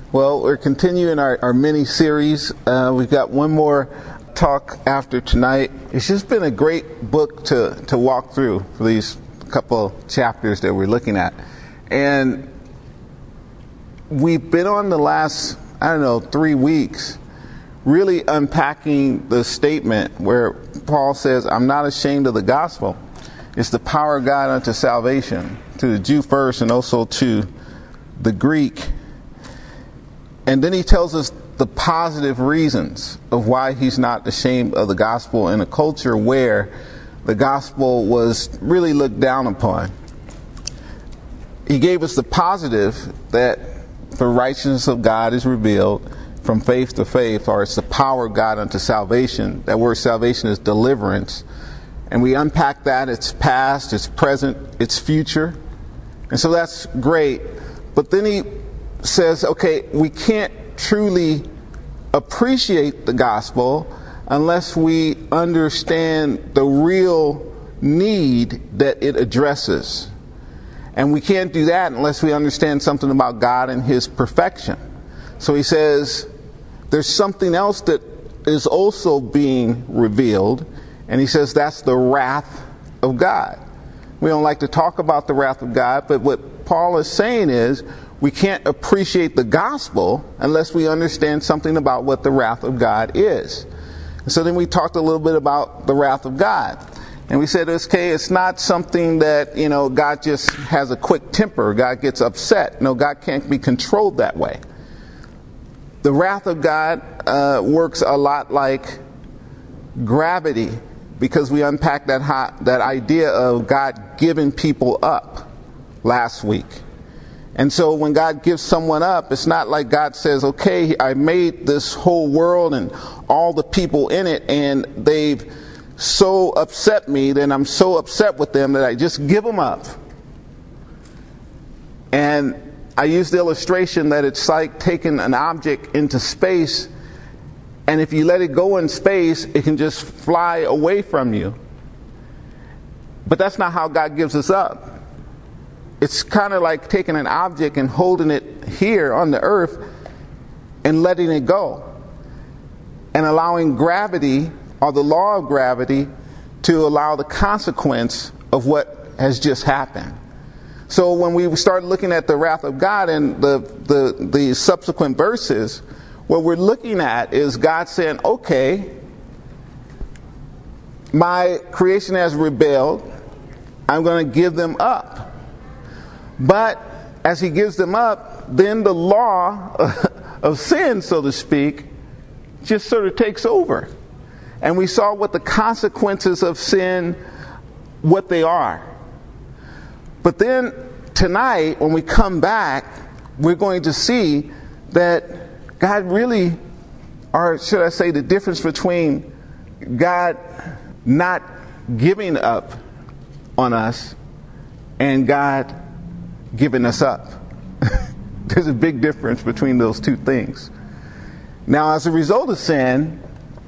Well, we're continuing our mini-series. We've got one more talk after tonight. It's just been a great book to walk through for these couple chapters that we're looking at. And we've been on the last, 3 weeks, really unpacking the statement where Paul says, I'm not ashamed of the gospel. It's the power of God unto salvation, to the Jew first and also to the Greek. And then he tells us the positive reasons of why he's not ashamed of the gospel in a culture where the gospel was really looked down upon. He gave us the positive that the righteousness of God is revealed from faith to faith, or it's the power of God unto salvation. That word salvation is deliverance. And we unpack that. It's past, it's present, it's future. And so that's great. But then he says, okay, we can't truly appreciate the gospel unless we understand the real need that it addresses. And we can't do that unless we understand something about God and his perfection. So he says there's something else that is also being revealed, and he says that's the wrath of God. We don't like to talk about the wrath of God, but what Paul is saying is we can't appreciate the gospel unless we understand something about what the wrath of God is. And so then we talked a little bit about the wrath of God. And we said, okay, it's not something that, God just has a quick temper. God gets upset. No, God can't be controlled that way. The wrath of God works a lot like gravity, because we unpacked that idea of God giving people up last week. And so when God gives someone up, it's not like God says, okay, I made this whole world and all the people in it, and they've so upset me, then I'm so upset with them that I just give them up. And I use the illustration that it's like taking an object into space, and if you let it go in space, it can just fly away from you. But that's not how God gives us up. It's kind of like taking an object and holding it here on the earth and letting it go. And allowing gravity, or the law of gravity, to allow the consequence of what has just happened. So when we start looking at the wrath of God and the subsequent verses, what we're looking at is God saying, okay, my creation has rebelled. I'm going to give them up. But as he gives them up, then the law of sin, so to speak, just sort of takes over. And we saw what the consequences of sin, what they are. But then tonight, when we come back, we're going to see that God really, or should I say the difference between God not giving up on us and God giving us up. There's a big difference between those two things. Now, as a result of sin,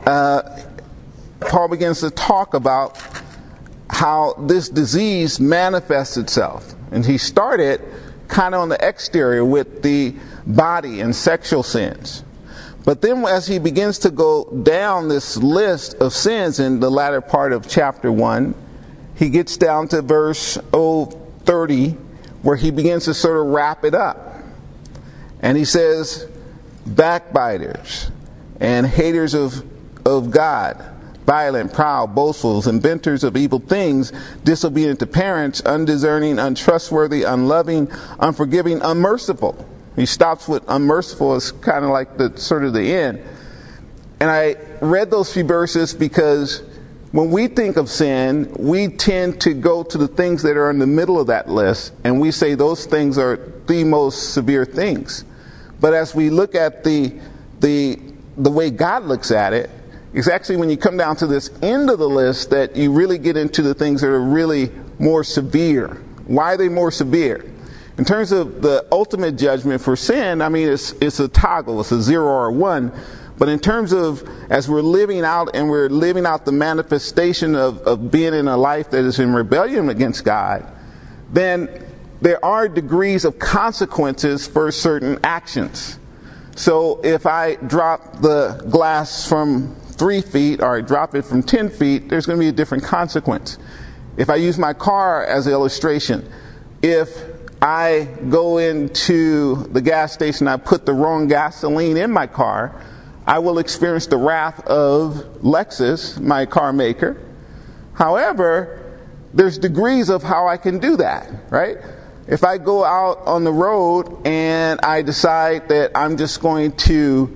Paul begins to talk about how this disease manifests itself. And he started kind of on the exterior with the body and sexual sins. But then as he begins to go down this list of sins in the latter part of chapter 1, he gets down to verse 30, where he begins to sort of wrap it up. And he says, backbiters and haters of God, violent, proud, boastful, inventors of evil things, disobedient to parents, undiscerning, untrustworthy, unloving, unforgiving, unmerciful. He stops with unmerciful as kind of like the sort of the end. And I read those few verses because when we think of sin, we tend to go to the things that are in the middle of that list, and we say those things are the most severe things. But as we look at the way God looks at it, it's actually when you come down to this end of the list that you really get into the things that are really more severe. Why are they more severe? In terms of the ultimate judgment for sin, it's a toggle, it's a 0 or a 1. But in terms of as we're living out and we're living out the manifestation of being in a life that is in rebellion against God, then there are degrees of consequences for certain actions. So if I drop the glass from 3 feet or I drop it from 10 feet, there's going to be a different consequence. If I use my car as an illustration, if I go into the gas station, I put the wrong gasoline in my car, I will experience the wrath of Lexus, my car maker. However, there's degrees of how I can do that, right? If I go out on the road and I decide that I'm just going to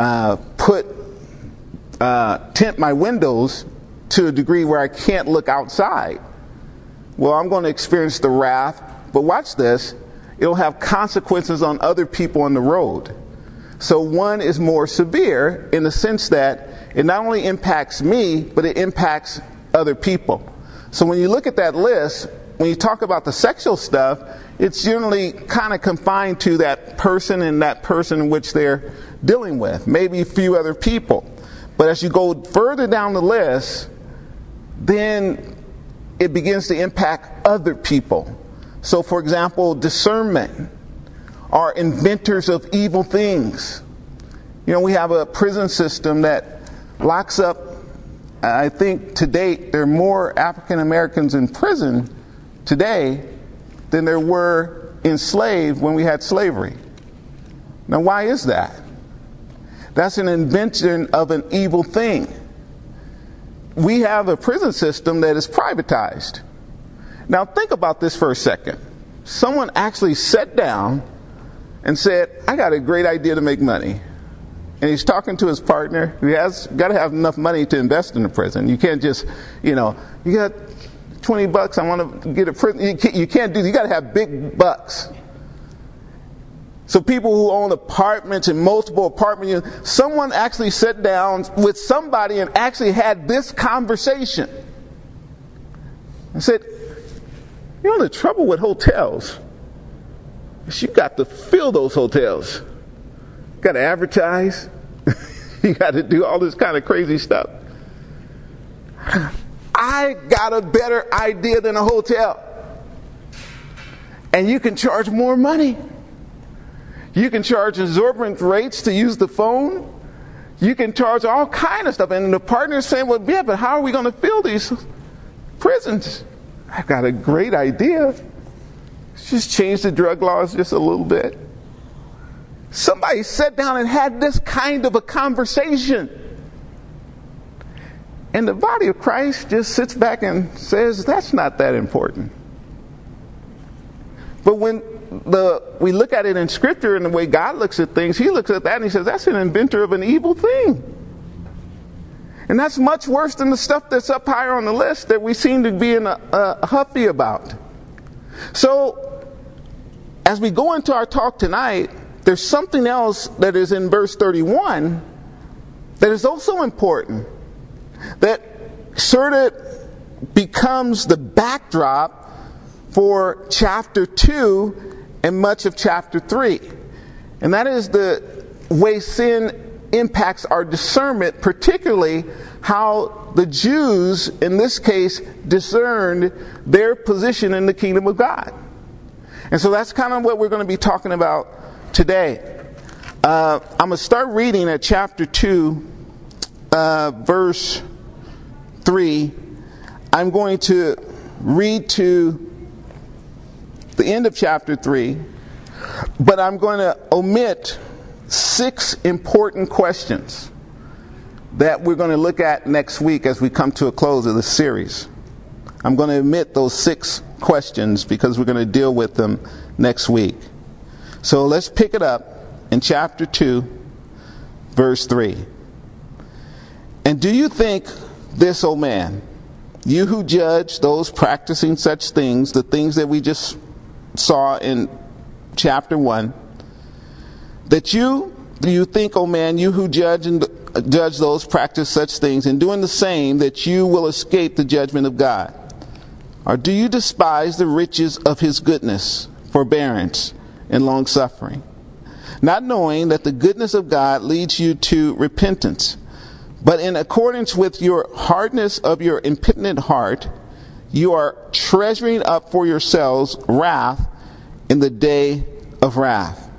tint my windows to a degree where I can't look outside, well, I'm going to experience the wrath. But watch this. It'll have consequences on other people on the road. So one is more severe in the sense that it not only impacts me, but it impacts other people. So when you look at that list, when you talk about the sexual stuff, it's generally kind of confined to that person and that person in which they're dealing with, maybe a few other people. But as you go further down the list, then it begins to impact other people. So, for example, discernment are inventors of evil things. You know, we have a prison system that locks up, I think to date, there are more African Americans in prison today than there were enslaved when we had slavery. Now, why is that? That's an invention of an evil thing. We have a prison system that is privatized. Now, think about this for a second. Someone actually sat down and said, I got a great idea to make money. And he's talking to his partner who has got to have enough money to invest in the prison. You can't just, you got $20, I want to get a prison. You can't do that. You got to have big bucks. So people who own apartments and multiple apartment units, someone actually sat down with somebody and actually had this conversation. And said, the trouble with hotels is you got to fill those hotels. You got to advertise. You got to do all this kind of crazy stuff. I got a better idea than a hotel. And you can charge more money. You can charge exorbitant rates to use the phone. You can charge all kind of stuff. And the partner's saying, well, yeah, but how are we going to fill these prisons? I've got a great idea. Just change the drug laws just a little bit. Somebody sat down and had this kind of a conversation. And the body of Christ just sits back and says, that's not that important. But when we look at it in Scripture and the way God looks at things, He looks at that and He says, that's an inventor of an evil thing. And that's much worse than the stuff that's up higher on the list that we seem to be in a huffy about. So, as we go into our talk tonight, there's something else that is in verse 31 that is also important, that sort of becomes the backdrop for chapter 2 and much of chapter 3. And that is the way sin impacts our discernment, particularly how the Jews, in this case, discerned their position in the kingdom of God. And so that's kind of what we're going to be talking about today. I'm going to start reading at chapter 2, verse 3. I'm going to read to the end of chapter 3, but I'm going to omit 6 important questions that we're going to look at next week as we come to a close of the series. I'm going to omit those 6 questions because we're going to deal with them next week. So let's pick it up in chapter 2, verse 3. And do you think this, O man, you who judge those practicing such things, the things that we just saw in chapter 1, that you think, O man, you who judge those practice such things, and doing the same, that you will escape the judgment of God? Or do you despise the riches of His goodness, forbearance, and long-suffering, not knowing that the goodness of God leads you to repentance, but in accordance with your hardness of your impenitent heart, you are treasuring up for yourselves wrath in the day of wrath,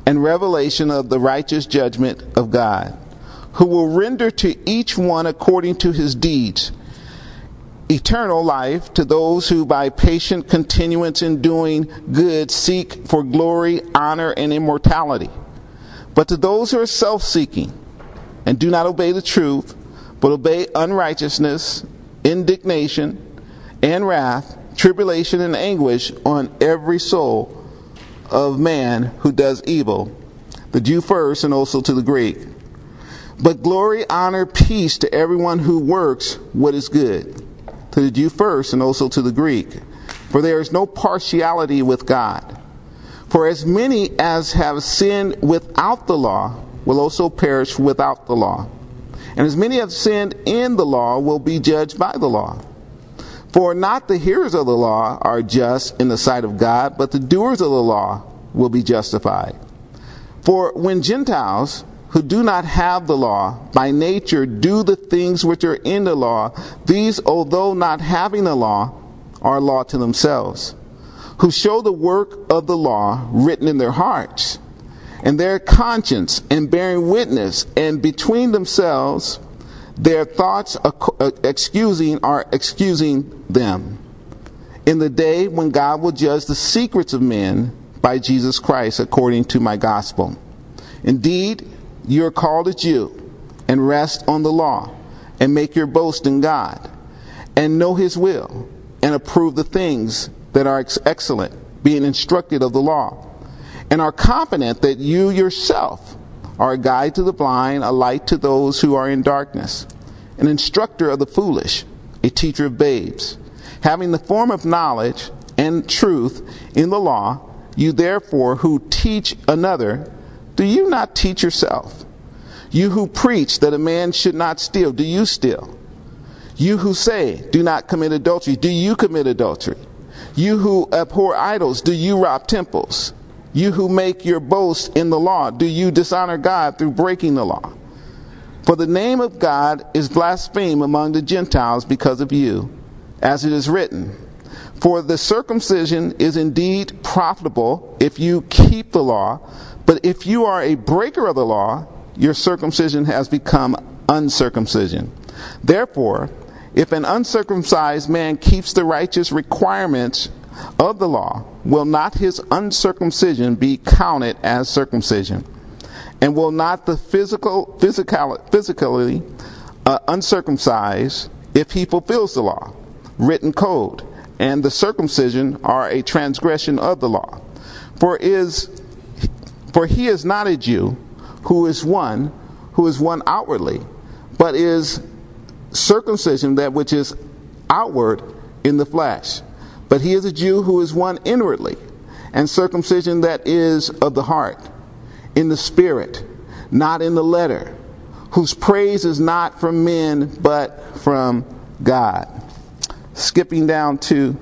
and revelation of the righteous judgment of God, who will render to each one according to his deeds eternal life to those who by patient continuance in doing good seek for glory, honor, and immortality. But to those who are self-seeking and do not obey the truth, but obey unrighteousness, indignation, and wrath, tribulation and anguish on every soul of man who does evil, the Jew first and also to the Greek. But glory, honor, peace to everyone who works what is good, to the Jew first and also to the Greek. For there is no partiality with God. For as many as have sinned without the law will also perish without the law. And as many have sinned in the law will be judged by the law. For not the hearers of the law are just in the sight of God, but the doers of the law will be justified. For when Gentiles who do not have the law by nature do the things which are in the law, these, although not having the law, are law to themselves, who show the work of the law written in their hearts, and their conscience, and bearing witness, and between themselves their thoughts are excusing them in the day when God will judge the secrets of men by Jesus Christ according to my gospel. Indeed, you are called a Jew, and rest on the law, and make your boast in God, and know his will, and approve the things that are excellent, being instructed of the law, and are confident that you yourself are a guide to the blind, a light to those who are in darkness, an instructor of the foolish, a teacher of babes, having the form of knowledge and truth in the law. You therefore who teach another, do you not teach yourself? You who preach that a man should not steal, do you steal? You who say, do not commit adultery, do you commit adultery? You who abhor idols, do you rob temples? You who make your boast in the law, do you dishonor God through breaking the law? For the name of God is blasphemed among the Gentiles because of you, as it is written, for the circumcision is indeed profitable if you keep the law, but if you are a breaker of the law, your circumcision has become uncircumcision. Therefore, if an uncircumcised man keeps the righteous requirements of the law, will not his uncircumcision be counted as circumcision? And will not the physically uncircumcised, if he fulfills the law, written code, and the circumcision are a transgression of the law? For he is not a Jew who is one outwardly, but is circumcision that which is outward in the flesh. But he is a Jew who is one inwardly, and circumcision that is of the heart, in the spirit, not in the letter, whose praise is not from men, but from God. Skipping down to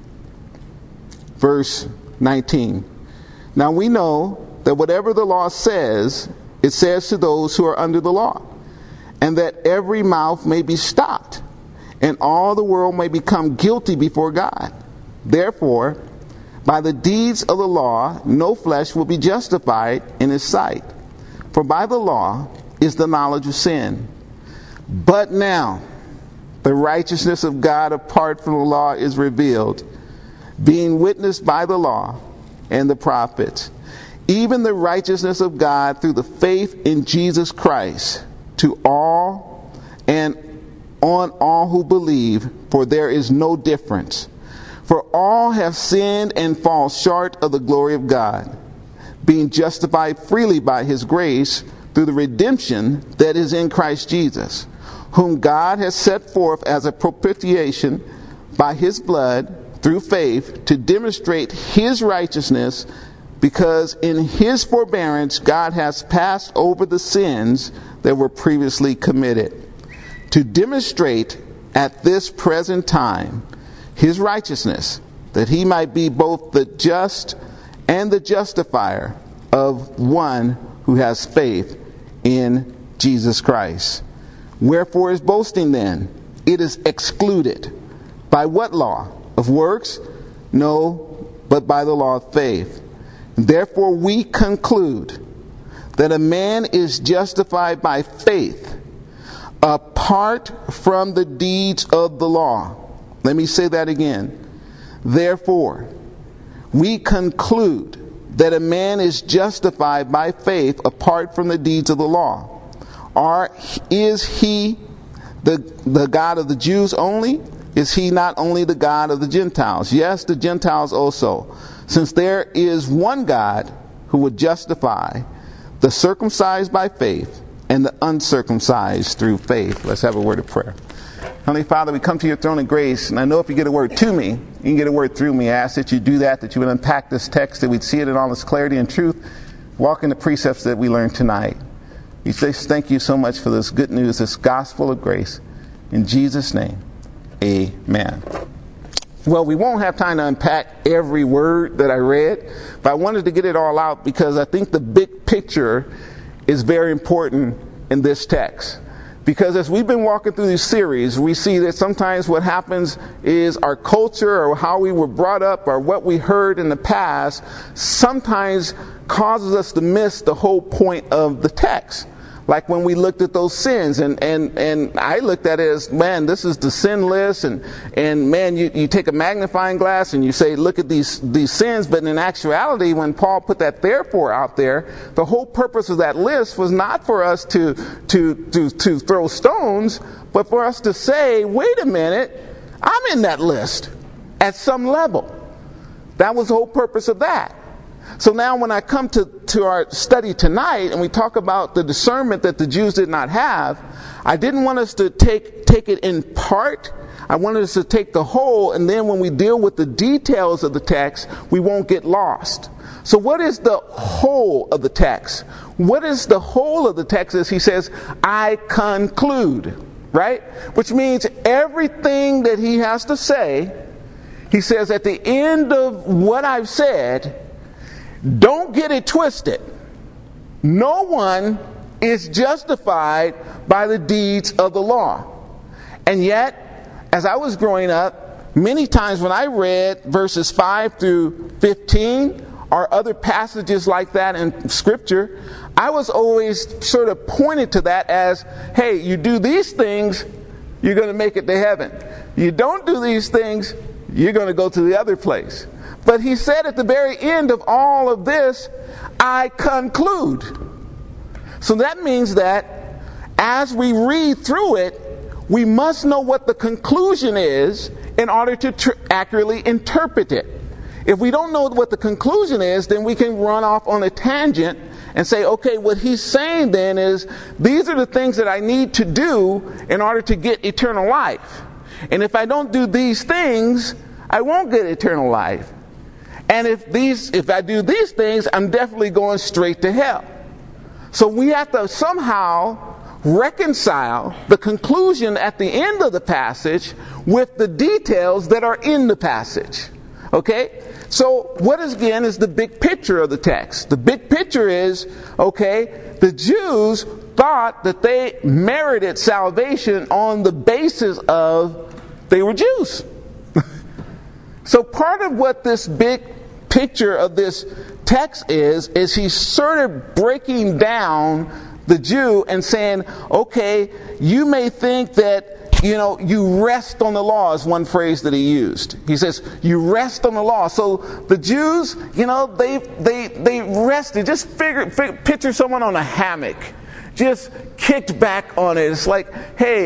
verse 19. Now we know that whatever the law says, it says to those who are under the law, and that every mouth may be stopped, and all the world may become guilty before God. Therefore, by the deeds of the law, no flesh will be justified in his sight. For by the law is the knowledge of sin. But now, the righteousness of God apart from the law is revealed, being witnessed by the law and the prophets, even the righteousness of God through the faith in Jesus Christ, to all and on all who believe, for there is no difference. For all have sinned and fall short of the glory of God, being justified freely by his grace through the redemption that is in Christ Jesus, whom God has set forth as a propitiation by his blood through faith to demonstrate his righteousness, because in his forbearance God has passed over the sins that were previously committed, to demonstrate at this present time his righteousness, that he might be both the just and the justifier of one who has faith in Jesus Christ. Wherefore is boasting then? It is excluded. By what law? Of works? No, but by the law of faith. Therefore we conclude that a man is justified by faith apart from the deeds of the law. Let me say that again. Therefore, we conclude that a man is justified by faith apart from the deeds of the law. Is he the God of the Jews only? Is he not only the God of the Gentiles? Yes, the Gentiles also. Since there is one God who would justify the circumcised by faith and the uncircumcised through faith. Let's have a word of prayer. Heavenly Father, we come to your throne of grace, and I know if you get a word to me, you can get a word through me. I ask that you do that you would unpack this text, that we'd see it in all its clarity and truth, walk in the precepts that we learned tonight. We say thank you so much for this good news, this gospel of grace. In Jesus' name, amen. Well, we won't have time to unpack every word that I read, but I wanted to get it all out because I think the big picture is very important in this text. Because as we've been walking through this series, we see that sometimes what happens is our culture or how we were brought up or what we heard in the past sometimes causes us to miss the whole point of the text. Like when we looked at those sins, and I looked at it as, man, this is the sin list, and man, you take a magnifying glass and you say, look at these sins, but in actuality, when Paul put that therefore out there, the whole purpose of that list was not for us to throw stones, but for us to say, wait a minute, I'm in that list at some level. That was the whole purpose of that. So now when I come to our study tonight and we talk about the discernment that the Jews did not have, I didn't want us to take it in part. I wanted us to take the whole, and then when we deal with the details of the text, we won't get lost. So what is the whole of the text? What is the whole of the text? Is he says, I conclude, right? Which means everything that he has to say, he says at the end of what I've said, don't get it twisted. No one is justified by the deeds of the law. And yet, as I was growing up, many times when I read verses 5 through 15 or other passages like that in Scripture, I was always sort of pointed to that as, hey, you do these things, you're going to make it to heaven. You don't do these things, you're going to go to the other place. But he said at the very end of all of this, I conclude. So that means that as we read through it, we must know what the conclusion is in order to accurately interpret it. If we don't know what the conclusion is, then we can run off on a tangent and say, okay, what he's saying then is, these are the things that I need to do in order to get eternal life. And if I don't do these things, I won't get eternal life. And if I do these things, I'm definitely going straight to hell. So we have to somehow reconcile the conclusion at the end of the passage with the details that are in the passage. Okay? So what is the big picture of the text? The big picture is, okay, the Jews thought that they merited salvation on the basis of they were Jews. So part of what this big picture of this text is he's sort of breaking down the Jew and saying, okay, you may think that, you rest on the law is one phrase that he used. He says, you rest on the law. So the Jews, they rested. Just picture someone on a hammock, just kicked back on it. It's like, hey,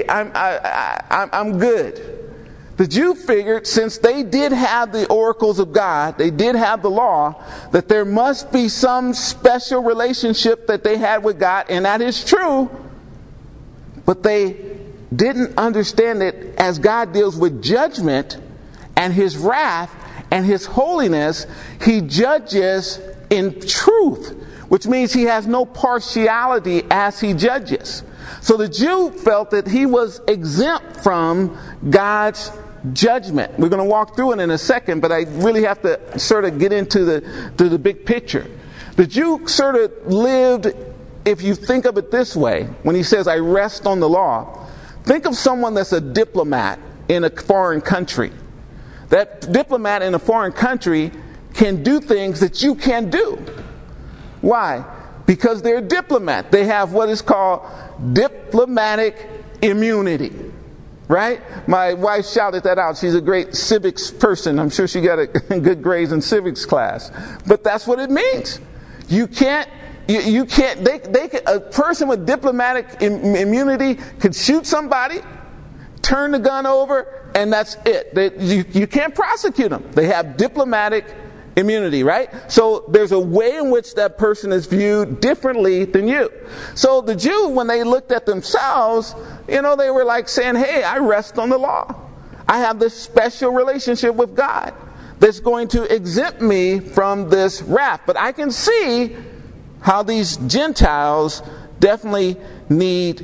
I'm good. The Jew figured, since they did have the oracles of God, they did have the law, that there must be some special relationship that they had with God, and that is true. But they didn't understand it as God deals with judgment and his wrath and his holiness. He judges in truth, which means he has no partiality as he judges. So the Jew felt that he was exempt from God's judgment. We're going to walk through it in a second, but I really have to sort of get into the big picture. The Jew sort of lived, if you think of it this way, when he says, I rest on the law, think of someone that's a diplomat in a foreign country. That diplomat in a foreign country can do things that you can't do. Why? Because they're a diplomat. They have what is called diplomatic immunity. Right? My wife shouted that out. She's a great civics person. I'm sure she got a good grades in civics class. But that's what it means. You can't, a person with diplomatic immunity could shoot somebody, turn the gun over, and that's it. You can't prosecute them. They have diplomatic immunity, right? So there's a way in which that person is viewed differently than you. So the Jew, when they looked at themselves, they were like saying, hey, I rest on the law. I have this special relationship with God that's going to exempt me from this wrath. But I can see how these Gentiles definitely need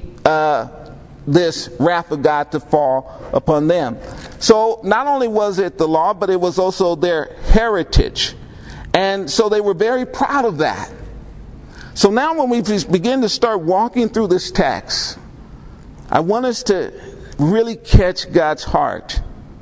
this wrath of God to fall upon them. So not only was it the law, but it was also their heritage. And so they were very proud of that. So now when we begin to start walking through this text, I want us to really catch God's heart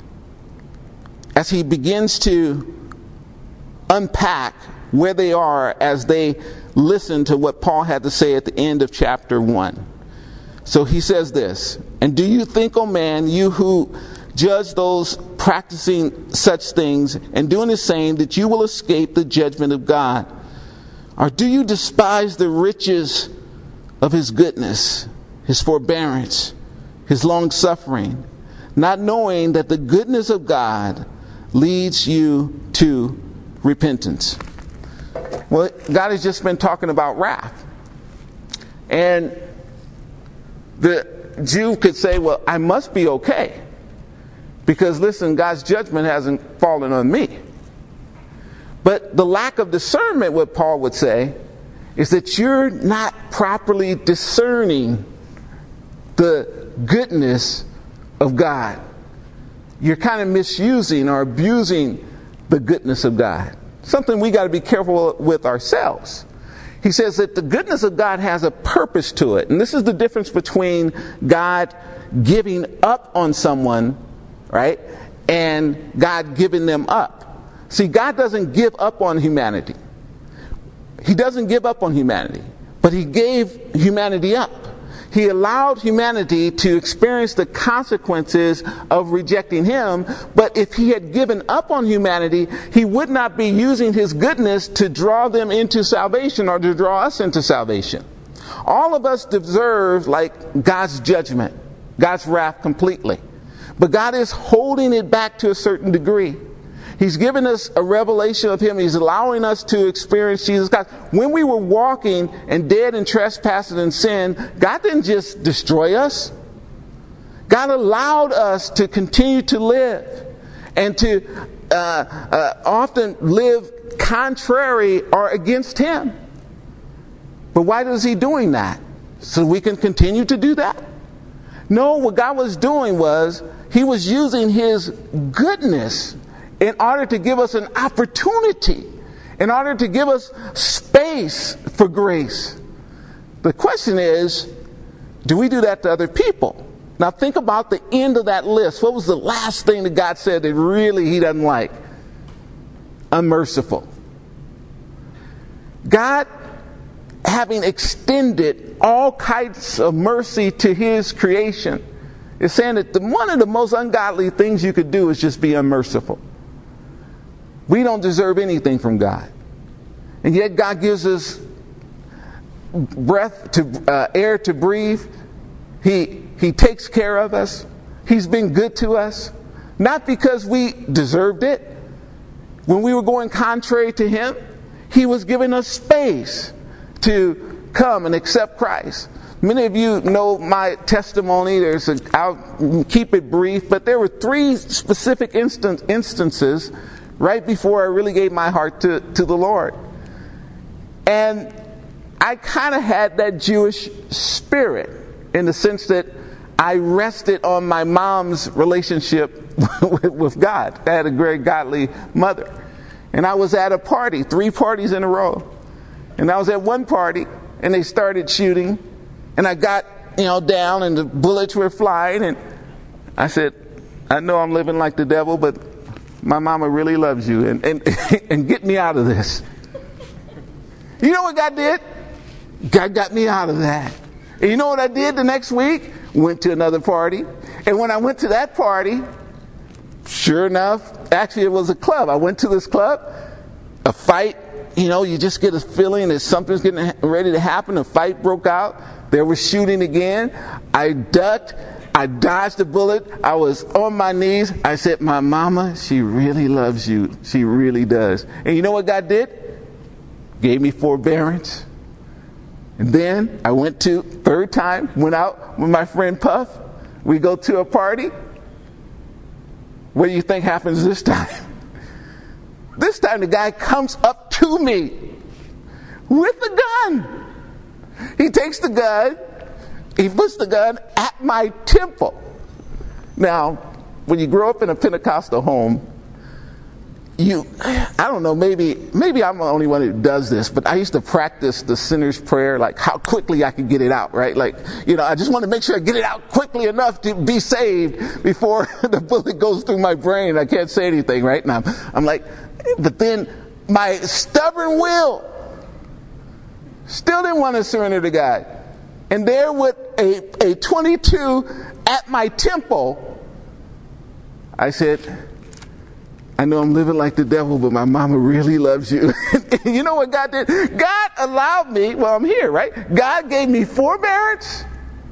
as he begins to unpack where they are as they listen to what Paul had to say at the end of chapter 1. So he says this, and do you think, O man, you who judge those practicing such things and doing the same, that you will escape the judgment of God? Or do you despise the riches of his goodness, his forbearance, his long suffering, not knowing that the goodness of God leads you to repentance? Well, God has just been talking about wrath. And the Jew could say, well, I must be okay. Because listen, God's judgment hasn't fallen on me. But the lack of discernment, what Paul would say, is that you're not properly discerning the goodness of God. You're kind of misusing or abusing the goodness of God. Something we got to be careful with ourselves. He says that the goodness of God has a purpose to it. And this is the difference between God giving up on someone, right, and God giving them up. See, God doesn't give up on humanity. He doesn't give up on humanity, but he gave humanity up. He allowed humanity to experience the consequences of rejecting him. But if he had given up on humanity, he would not be using his goodness to draw them into salvation or to draw us into salvation. All of us deserve God's judgment, God's wrath completely. But God is holding it back to a certain degree. He's given us a revelation of him. He's allowing us to experience Jesus Christ. When we were walking and dead in trespasses and sin, God didn't just destroy us. God allowed us to continue to live and to often live contrary or against him. But why is he doing that? So we can continue to do that? No, what God was doing was he was using his goodness in order to give us an opportunity, in order to give us space for grace. The question is, do we do that to other people? Now think about the end of that list. What was the last thing that God said that really he doesn't like? Unmerciful. God, having extended all kinds of mercy to his creation, is saying that one of the most ungodly things you could do is just be unmerciful. We don't deserve anything from God. And yet God gives us breath to air to breathe. He takes care of us. He's been good to us. Not because we deserved it. When we were going contrary to him, he was giving us space to come and accept Christ. Many of you know my testimony. I'll keep it brief, but there were 3 specific instances right before I really gave my heart to the Lord. And I kind of had that Jewish spirit in the sense that I rested on my mom's relationship with God. I had a very godly mother. And I was at a party, 3 parties in a row. And I was at one party and they started shooting. And I got, down and the bullets were flying. And I said, I know I'm living like the devil, but my mama really loves you, and and get me out of this. You know what God did? God got me out of that. And you know what I did the next week? Went to another party. And when I went to that party, sure enough, actually it was a club. I went to this club, a fight, you just get a feeling that something's getting ready to happen. A fight broke out. There was shooting again. I ducked. I dodged a bullet. I was on my knees. I said, my mama, she really loves you. She really does. And you know what God did? Gave me forbearance. And then I went went out with my friend Puff. We go to a party. What do you think happens this time? This time the guy comes up to me with the gun. He takes the gun. He puts the gun at my temple. Now, when you grow up in a Pentecostal home, I don't know, maybe I'm the only one who does this, but I used to practice the sinner's prayer, like how quickly I could get it out, right? Like, I just want to make sure I get it out quickly enough to be saved before the bullet goes through my brain. I can't say anything, right? And I'm like, but then my stubborn will still didn't want to surrender to God. And there with a 22 at my temple, I said, I know I'm living like the devil, but my mama really loves you. You know what God did? God allowed me, I'm here, right? God gave me forbearance.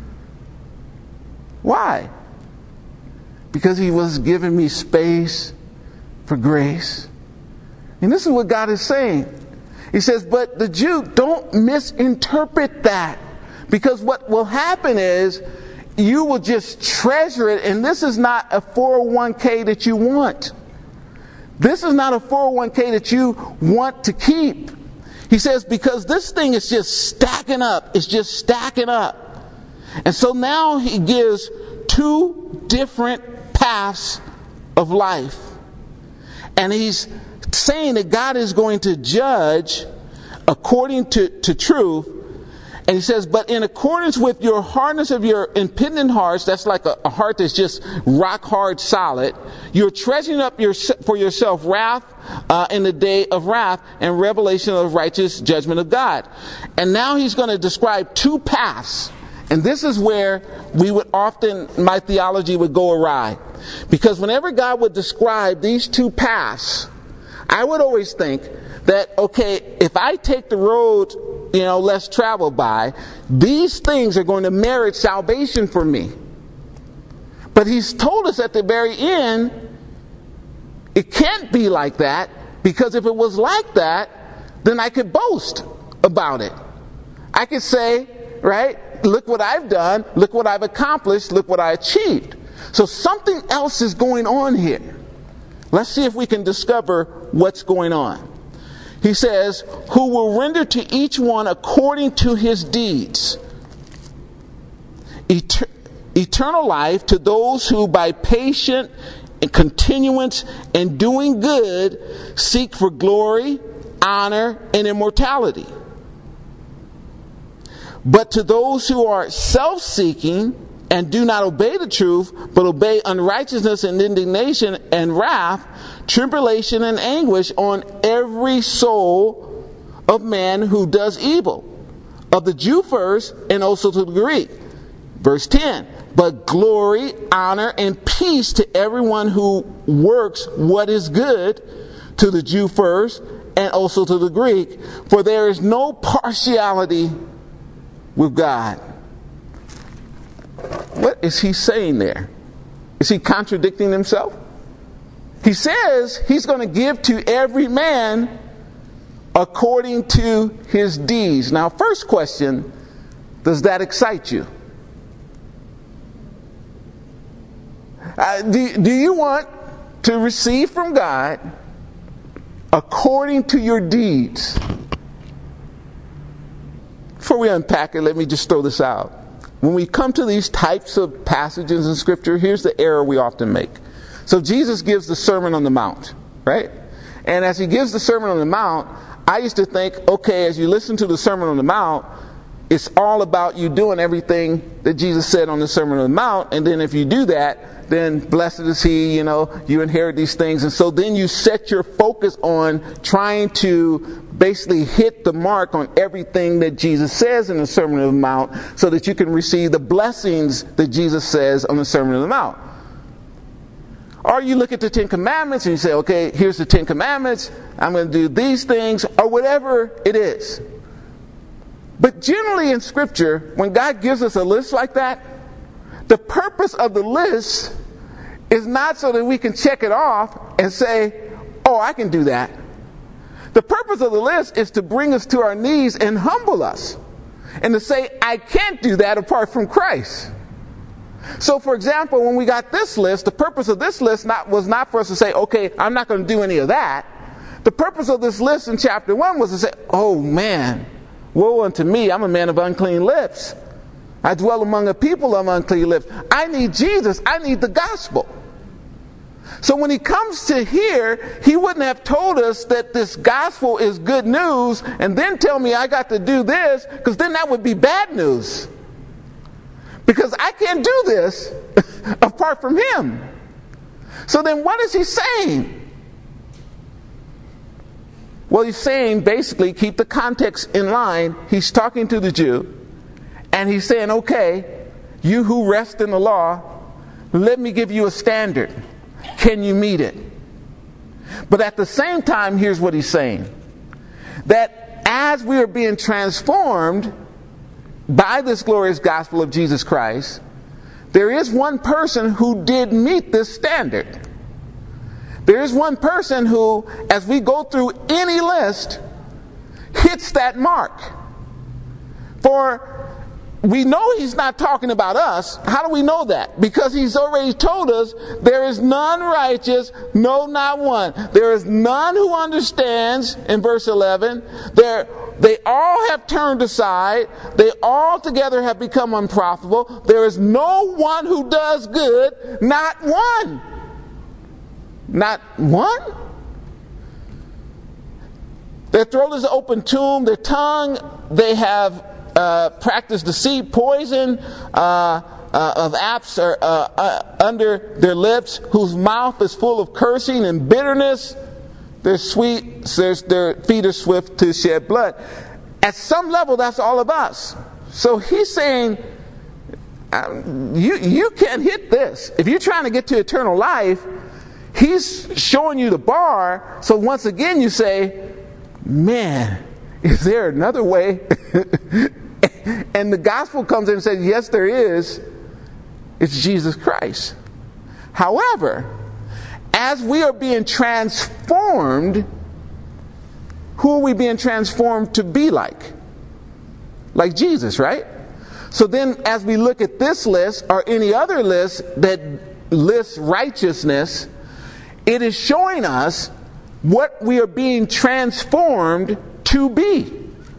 Why? Because he was giving me space for grace. And this is what God is saying. He says, but the Jew, don't misinterpret that. Because what will happen is you will just treasure it, and this is not a 401k that you want. This is not a 401k that you want to keep. He says, because this thing is just stacking up. It's just stacking up. And so now he gives two different paths of life. And he's saying that God is going to judge according to truth. And he says, but in accordance with your hardness of your impenitent hearts, that's like a heart that's just rock hard solid, you're treasuring up for yourself wrath in the day of wrath and revelation of righteous judgment of God. And now he's going to describe two paths. And this is where my theology would go awry. Because whenever God would describe these two paths, I would always think that, okay, if I take the road less traveled by, these things are going to merit salvation for me. But he's told us at the very end, it can't be like that, because if it was like that, then I could boast about it. I could say, right, look what I've done, look what I've accomplished, look what I achieved. So something else is going on here. Let's see if we can discover what's going on. He says, who will render to each one according to his deeds. Eternal life to those who by patient and continuance and doing good seek for glory, honor, and immortality. But to those who are self-seeking and do not obey the truth, but obey unrighteousness and indignation and wrath, tribulation and anguish on every soul of man who does evil, of the Jew first and also to the Greek. Verse 10, but glory, honor, and peace to everyone who works what is good, to the Jew first and also to the Greek, for there is no partiality with God. What is he saying there? Is he contradicting himself? He says he's going to give to every man according to his deeds. Now, first question, does that excite you? Do you want to receive from God according to your deeds? Before we unpack it, let me just throw this out. When we come to these types of passages in Scripture, here's the error we often make. So Jesus gives the Sermon on the Mount, right? And as he gives the Sermon on the Mount, I used to think, okay, as you listen to the Sermon on the Mount, it's all about you doing everything that Jesus said on the Sermon on the Mount, and then if you do that, then blessed is he, you inherit these things. And so then you set your focus on trying to basically hit the mark on everything that Jesus says in the Sermon on the Mount so that you can receive the blessings that Jesus says on the Sermon on the Mount. Or you look at the Ten Commandments and you say, okay, here's the Ten Commandments. I'm going to do these things, or whatever it is. But generally in Scripture, when God gives us a list like that, the purpose of the list is not so that we can check it off and say, oh, I can do that. The purpose of the list is to bring us to our knees and humble us. And to say, I can't do that apart from Christ. So, for example, when we got this list, the purpose of this list was not for us to say, okay, I'm not going to do any of that. The purpose of this list in chapter 1 was to say, oh man, woe unto me, I'm a man of unclean lips. I dwell among a people of unclean lips. I need Jesus. I need the gospel. So when he comes to here, he wouldn't have told us that this gospel is good news and then tell me I got to do this, because then that would be bad news. Because I can't do this apart from him. So then what is he saying? Well, he's saying basically, keep the context in line. He's talking to the Jew. And he's saying, okay, you who rest in the law, let me give you a standard. Can you meet it? But at the same time, here's what he's saying. That as we are being transformed by this glorious gospel of Jesus Christ, there is one person who did meet this standard. There is one person who, as we go through any list, hits that mark. For we know he's not talking about us. How do we know that? Because he's already told us there is none righteous, no, not one. There is none who understands, in verse 11. They all have turned aside. They all together have become unprofitable. There is no one who does good, not one. Not one? Their throat is an open tomb. Their tongue, they have practiced deceit. Poison of apes are under their lips, whose mouth is full of cursing and bitterness. Their feet are swift to shed blood. At some level, that's all of us. So he's saying, you can't hit this. If you're trying to get to eternal life, he's showing you the bar. So once again, you say, man, is there another way? And the gospel comes in and says, yes, there is. It's Jesus Christ. However, as we are being transformed, who are we being transformed to be like? Like Jesus, right? So then as we look at this list or any other list that lists righteousness, it is showing us what we are being transformed to be.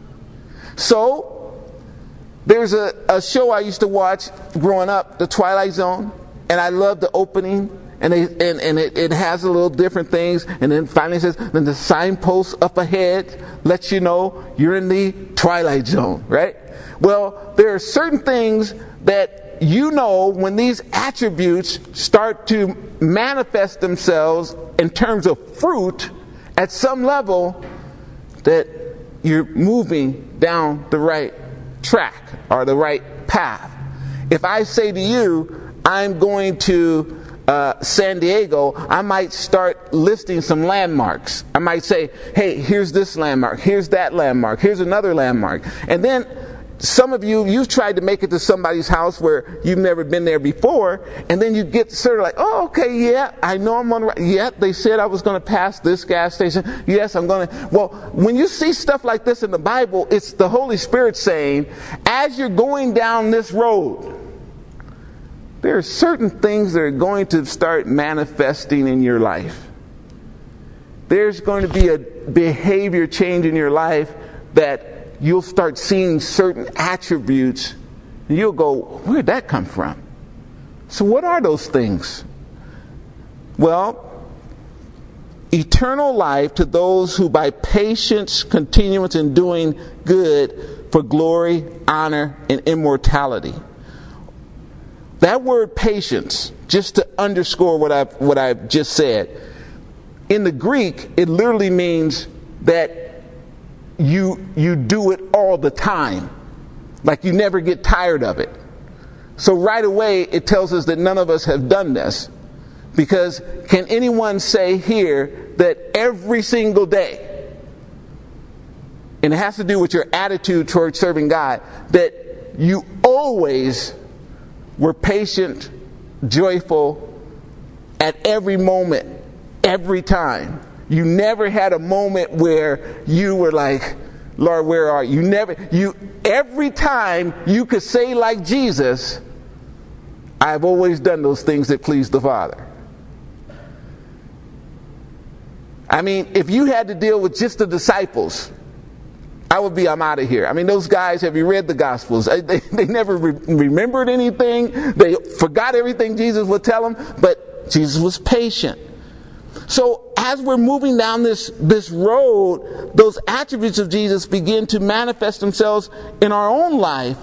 So there's a show I used to watch growing up, The Twilight Zone, and I love the opening. And it has a little different things, and then finally it says, then the signpost up ahead lets you know you're in the Twilight Zone, right? Well, there are certain things that you know when these attributes start to manifest themselves in terms of fruit at some level, that you're moving down the right track or the right path. If I say to you, I'm going to San Diego, I might start listing some landmarks. I might say, hey, here's this landmark, here's that landmark, here's another landmark. And then some of you've tried to make it to somebody's house where you've never been there before, and then you get sort of like, oh, okay, yeah, I know I'm on the right. Yeah, they said I was going to pass this gas station. Yes, I'm going to. Well, when you see stuff like this in the Bible, it's the Holy Spirit saying, as you're going down this road, there are certain things that are going to start manifesting in your life. There's going to be a behavior change in your life that you'll start seeing certain attributes, and you'll go, where'd that come from? So what are those things? Well, eternal life to those who by patience, continuance in doing good for glory, honor, and immortality. That word patience, just to underscore what I've just said, in the Greek, it literally means that you do it all the time. Like you never get tired of it. So right away, it tells us that none of us have done this. Because can anyone say here that every single day, and it has to do with your attitude towards serving God, that you always were patient, joyful at every moment, every time? You never had a moment where you were like, Lord, where are you? Every time you could say like Jesus, I've always done those things that please the Father. I mean, if you had to deal with just the disciples, I'm out of here. I mean, those guys, have you read the Gospels? They never remembered anything. They forgot everything Jesus would tell them, but Jesus was patient. So as we're moving down this road, those attributes of Jesus begin to manifest themselves in our own life.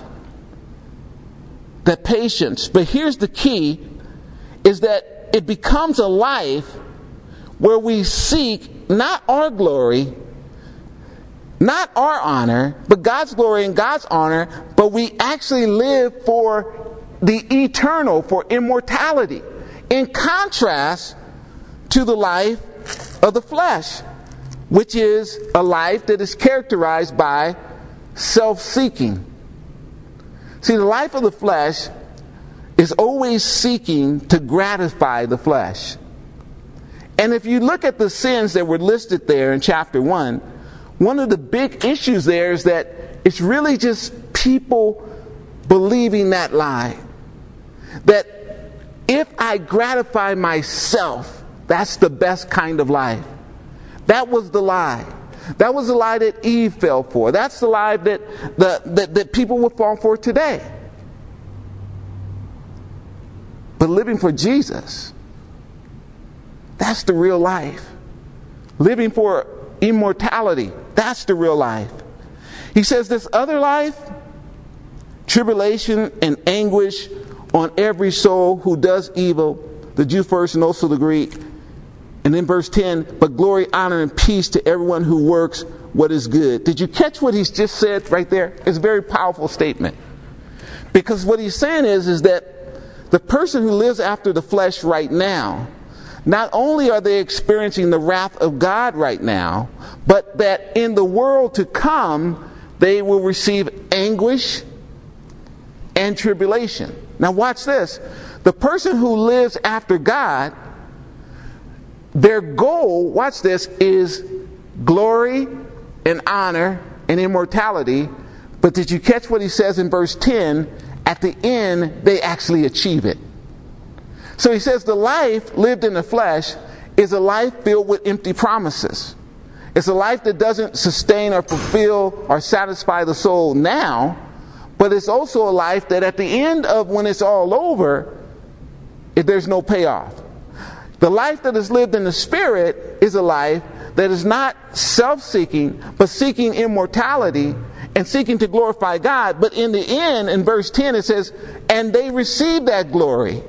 That patience. But here's the key, is that it becomes a life where we seek not our glory, not our honor, but God's glory and God's honor, but we actually live for the eternal, for immortality. In contrast to the life of the flesh, which is a life that is characterized by self-seeking. See, the life of the flesh is always seeking to gratify the flesh. And if you look at the sins that were listed there in chapter 1, one of the big issues there is that it's really just people believing that lie. That if I gratify myself, that's the best kind of life. That was the lie. That was the lie that Eve fell for. That's the lie that people will fall for today. But living for Jesus, that's the real life. Living for immortality, that's the real life. He says this other life, tribulation and anguish on every soul who does evil, the Jew first and also the Greek. And then verse 10, but glory, honor, and peace to everyone who works what is good. Did you catch what he's just said right there? It's a very powerful statement. Because what he's saying is that the person who lives after the flesh right now, not only are they experiencing the wrath of God right now, but that in the world to come, they will receive anguish and tribulation. Now watch this. The person who lives after God, their goal, watch this, is glory and honor and immortality. But did you catch what he says in verse 10? At the end, they actually achieve it. So he says the life lived in the flesh is a life filled with empty promises. It's a life that doesn't sustain or fulfill or satisfy the soul now, but it's also a life that at the end of when it's all over, there's no payoff. The life that is lived in the Spirit is a life that is not self-seeking, but seeking immortality and seeking to glorify God. But in the end, in verse 10, it says, and they receive that glory.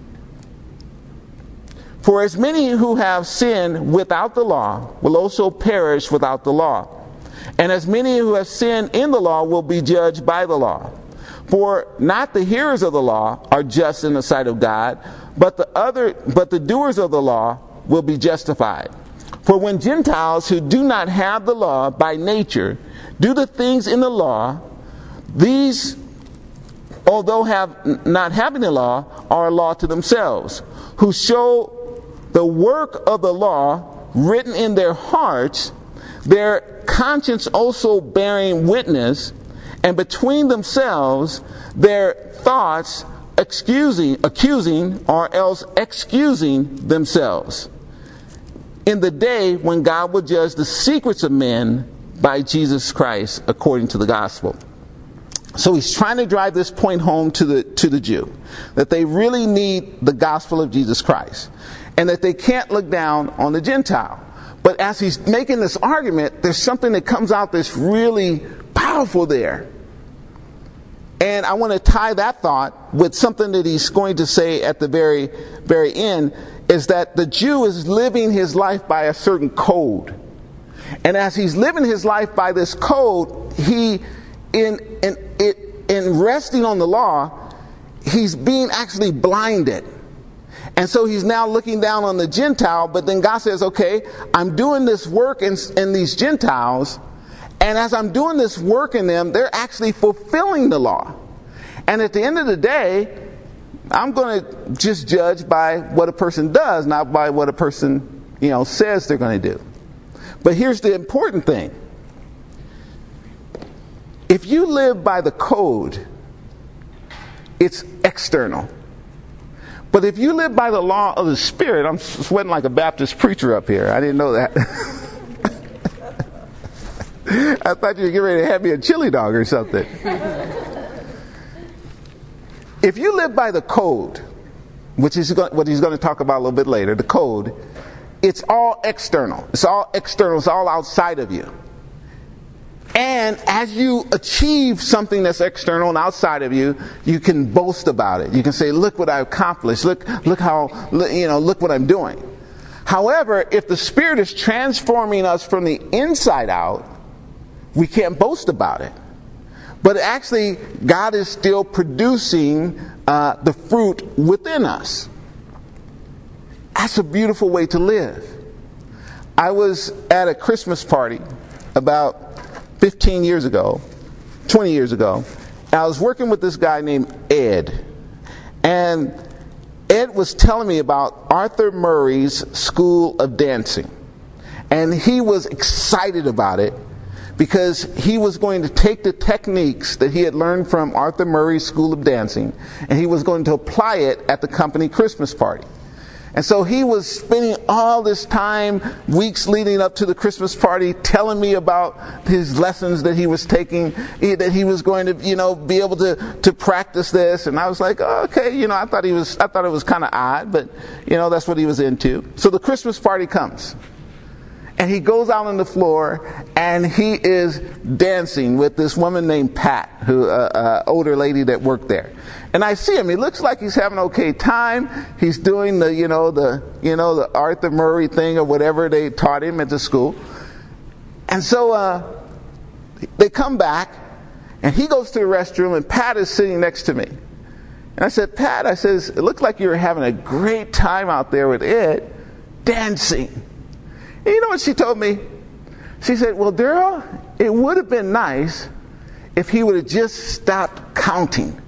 For as many who have sinned without the law will also perish without the law. And as many who have sinned in the law will be judged by the law. For not the hearers of the law are just in the sight of God, but the doers of the law will be justified. For when Gentiles who do not have the law by nature do the things in the law, these, although not having the law, are a law to themselves, who show the work of the law written in their hearts, their conscience also bearing witness, and between themselves their thoughts accusing or else excusing themselves, in the day when God will judge the secrets of men by Jesus Christ according to the gospel. So he's trying to drive this point home to the Jew, that they really need the gospel of Jesus Christ, and that they can't look down on the Gentile. But as he's making this argument, there's something that comes out that's really powerful there. And I want to tie that thought with something that he's going to say at the very, very end, is that the Jew is living his life by a certain code. And as he's living his life by this code, he, in resting on the law, he's being actually blinded. And so he's now looking down on the Gentile, but then God says, okay, I'm doing this work in these Gentiles, and as I'm doing this work in them, they're actually fulfilling the law. And at the end of the day, I'm going to just judge by what a person does, not by what a person, says they're going to do. But here's the important thing. If you live by the code, it's external. But if you live by the law of the Spirit, I'm sweating like a Baptist preacher up here. I didn't know that. I thought you were getting ready to have me a chili dog or something. If you live by the code, which is what he's going to talk about a little bit later, the code, it's all external. It's all external. It's all outside of you. And as you achieve something that's external and outside of you, you can boast about it. You can say, look what I accomplished. Look what I'm doing. However, if the Spirit is transforming us from the inside out, we can't boast about it. But actually, God is still producing the fruit within us. That's a beautiful way to live. I was at a Christmas party about 20 years ago. I was working with this guy named Ed. And Ed was telling me about Arthur Murray's School of Dancing. And he was excited about it because he was going to take the techniques that he had learned from Arthur Murray's School of Dancing, and he was going to apply it at the company Christmas party. And so he was spending all this time, weeks leading up to the Christmas party, telling me about his lessons that he was taking, that he was going to, be able to practice this. And I was like, oh, okay, I thought it was kind of odd, but that's what he was into. So the Christmas party comes. And he goes out on the floor and he is dancing with this woman named Pat, who older lady that worked there. And I see him. He looks like he's having an okay time. He's doing the Arthur Murray thing or whatever they taught him at the school. And so they come back and he goes to the restroom and Pat is sitting next to me. And I said, Pat, it looked like you were having a great time out there with Ed dancing. And you know what she told me? She said, well, Daryl, it would have been nice if he would have just stopped counting,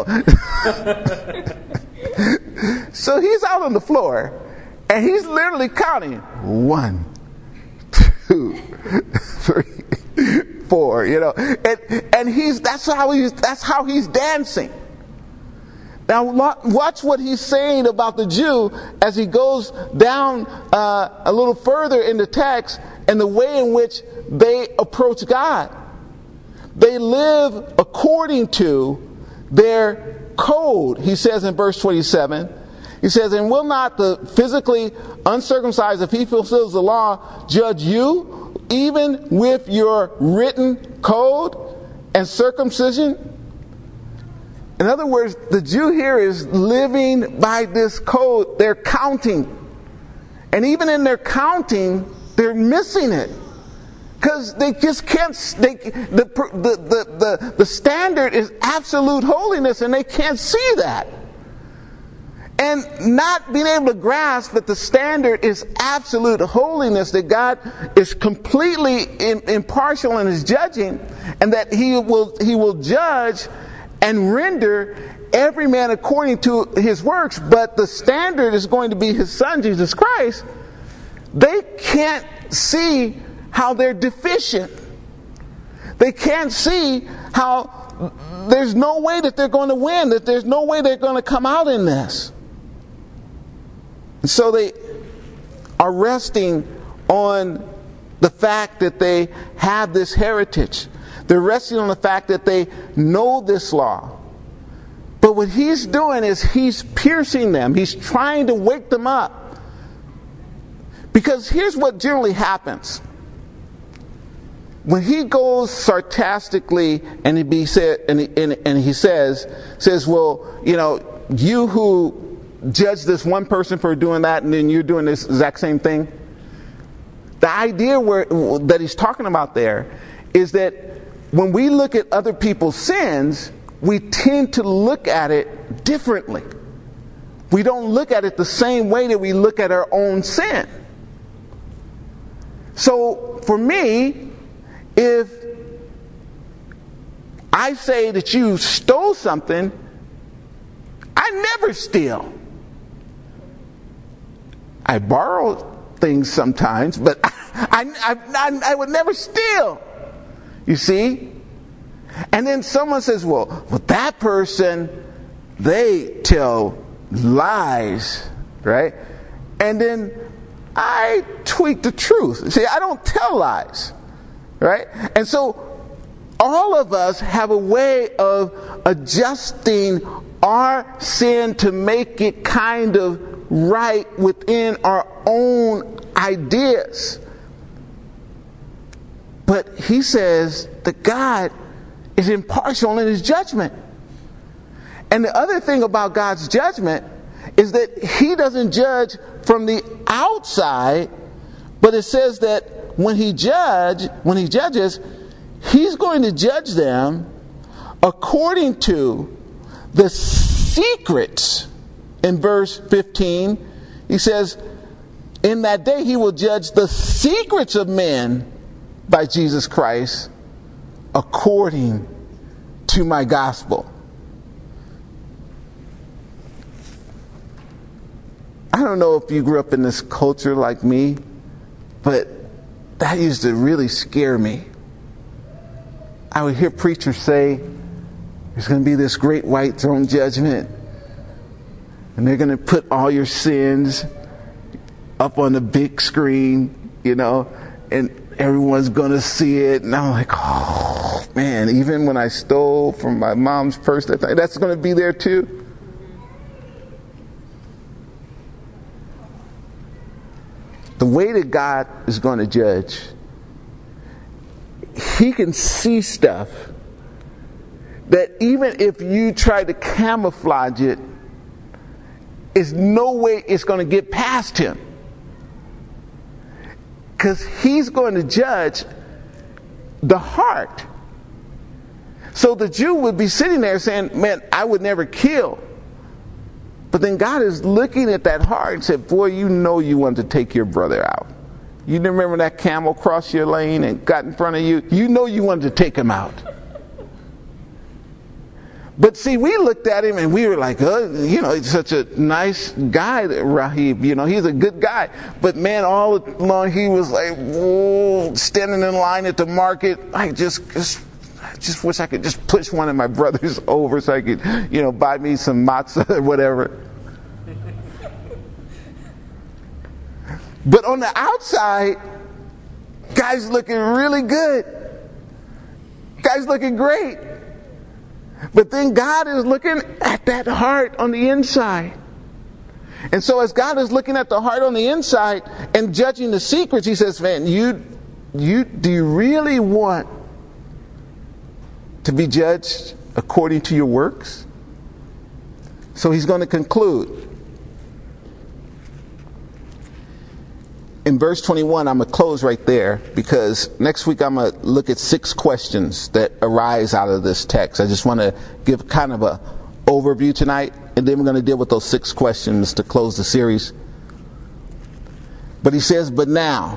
So he's out on the floor, and he's literally counting 1, 2, 3, 4, and that's how he's dancing. Now watch what he's saying about the Jew as he goes down a little further in the text and the way in which they approach God. They live according to their code. He says in verse 27, he says, and will not the physically uncircumcised, if he fulfills the law, judge you, even with your written code and circumcision? In other words, the Jew here is living by this code. They're counting. And even in their counting, they're missing it. Because they just can't, the standard is absolute holiness and they can't see that. And not being able to grasp that the standard is absolute holiness, that God is completely impartial in his judging, and that he will judge and render every man according to his works, but the standard is going to be his Son, Jesus Christ. They can't see how they're deficient. They can't see how there's no way that they're going to win, that there's no way they're going to come out in this. And so they are resting on the fact that they have this heritage. They're resting on the fact that they know this law. But what he's doing is he's piercing them. He's trying to wake them up. Because here's what generally happens. when he goes sarcastically and he says, well, you who judge this one person for doing that, and then you're doing this exact same thing. The idea that he's talking about there is that when we look at other people's sins, we tend to look at it differently. We don't look at it the same way that we look at our own sin. So for me, if I say that you stole something, I never steal. I borrow things sometimes, but I would never steal. You see? And then someone says, well, that person, they tell lies, right? And then I tweak the truth. See, I don't tell lies, right? And so all of us have a way of adjusting our sin to make it kind of right within our own ideas. But he says that God is impartial in his judgment. And the other thing about God's judgment is that he doesn't judge from the outside, but it says that when he judges, he's going to judge them according to the secrets. In verse 15, he says, in that day he will judge the secrets of men by Jesus Christ according to my gospel. I don't know if you grew up in this culture like me, but that used to really scare me. I would hear preachers say, there's going to be this great white throne judgment, and they're going to put all your sins up on the big screen, and everyone's going to see it. And I'm like, oh, man, even when I stole from my mom's purse, that's going to be there too. The way that God is going to judge, he can see stuff that even if you try to camouflage it, there's no way it's going to get past him. Because he's going to judge the heart. So the Jew would be sitting there saying, man, I would never kill. But then God is looking at that heart and said, boy, you wanted to take your brother out. You remember that camel crossed your lane and got in front of you? You wanted to take him out. But see, we looked at him and we were like, he's such a nice guy, Rahib. He's a good guy. But man, all along he was like, whoa, standing in line at the market. I just wish I could just push one of my brothers over so I could, buy me some matzah or whatever. But on the outside, guy's looking really good. Guy's looking great. But then God is looking at that heart on the inside. And so as God is looking at the heart on the inside and judging the secrets, he says, man, do you really want to be judged according to your works? So he's going to conclude. In verse 21, I'm going to close right there because next week I'm going to look at 6 questions that arise out of this text. I just want to give kind of a overview tonight, and then we're going to deal with those 6 questions to close the series. But he says, but now,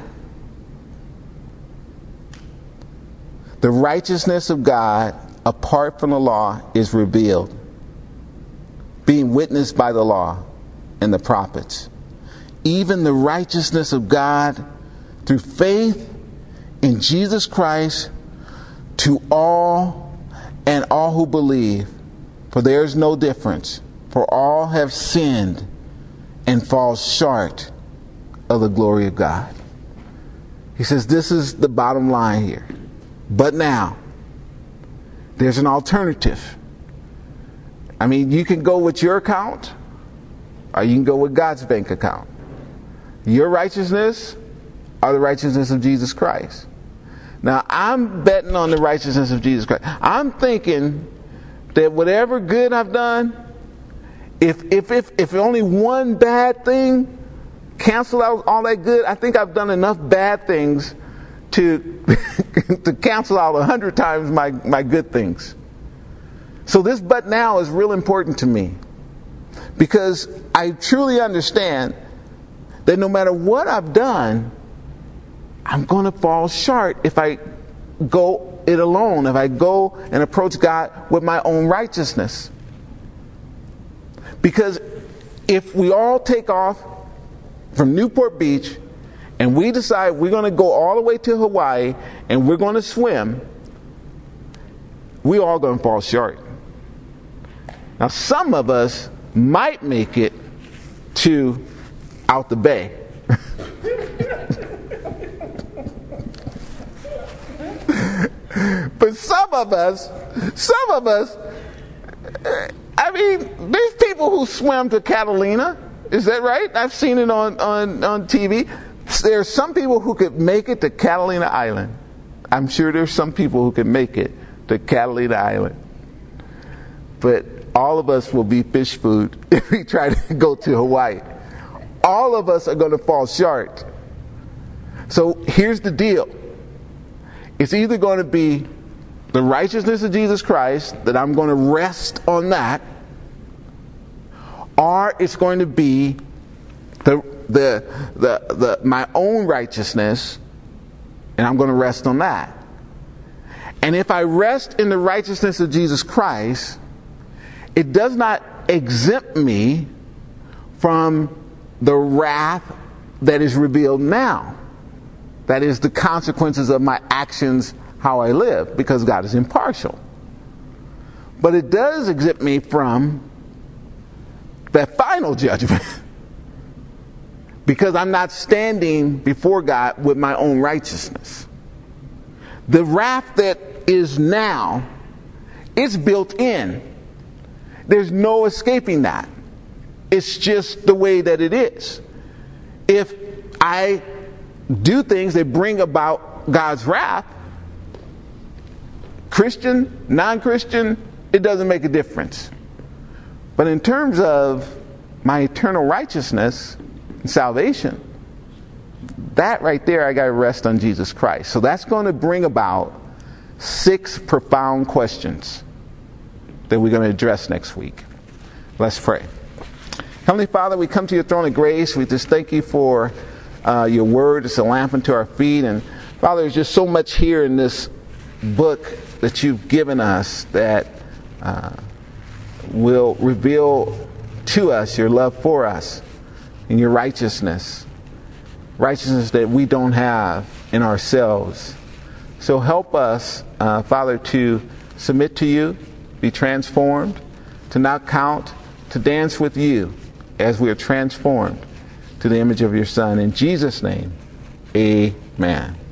the righteousness of God apart from the law is revealed, being witnessed by the law and the prophets. Even the righteousness of God through faith in Jesus Christ to all and all who believe. For there is no difference. For all have sinned and fall short of the glory of God. He says this is the bottom line here. But now, there's an alternative. I mean, you can go with your account or you can go with God's bank account. Your righteousness or the righteousness of Jesus Christ. Now, I'm betting on the righteousness of Jesus Christ. I'm thinking that whatever good I've done, if only one bad thing cancel out all that good, I think I've done enough bad things to to cancel out 100 times my good things. So this but now is real important to me, because I truly understand that no matter what I've done, I'm going to fall short if I go it alone, if I go and approach God with my own righteousness. Because if we all take off from Newport Beach and we decide we're going to go all the way to Hawaii and we're going to swim, we're all going to fall short. Now, some of us might make it to out the bay. But some of us, I mean, there's people who swim to Catalina. Is that right? I've seen it on TV. There's some people who could make it to Catalina Island. I'm sure there's some people who can make it to Catalina Island. But all of us will be fish food if we try to go to Hawaii. All of us are going to fall short. So here's the deal. It's either going to be the righteousness of Jesus Christ, that I'm going to rest on that, or it's going to be my own righteousness, and I'm going to rest on that. And if I rest in the righteousness of Jesus Christ, it does not exempt me from the wrath that is revealed now. That is the consequences of my actions, how I live, because God is impartial. But it does exempt me from that final judgment because I'm not standing before God with my own righteousness. The wrath that is now, it's built in. There's no escaping that. It's just the way that it is. If I do things that bring about God's wrath, Christian, non-Christian, it doesn't make a difference. But in terms of my eternal righteousness and salvation, that right there, I got to rest on Jesus Christ. So that's going to bring about 6 profound questions that we're going to address next week. Let's pray. Heavenly Father, we come to your throne of grace. We just thank you for your word. It's a lamp unto our feet. And Father, there's just so much here in this book that you've given us that will reveal to us your love for us and your righteousness that we don't have in ourselves. So help us, Father, to submit to you, be transformed, to not count, to dance with you as we are transformed to the image of your Son. In Jesus' name, amen.